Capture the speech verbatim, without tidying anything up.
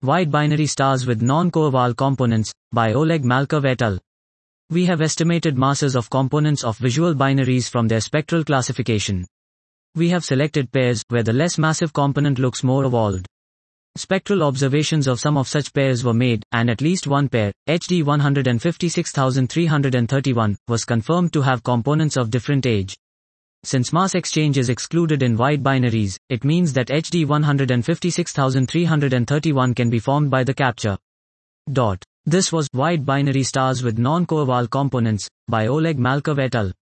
Wide binary stars with non-coeval components, by Oleg Malkov et al. We have estimated masses of components of visual binaries from their spectral classification. We have selected pairs where the less massive component looks more evolved. Spectral observations of some of such pairs were made, and at least one pair, H D one five six three three one, was confirmed to have components of different age. Since mass exchange is excluded in wide binaries, it means that H D one five six three three one can be formed by the capture. Dot. This was Wide Binary Stars with Non-Coeval Components, by Oleg Malkov et al.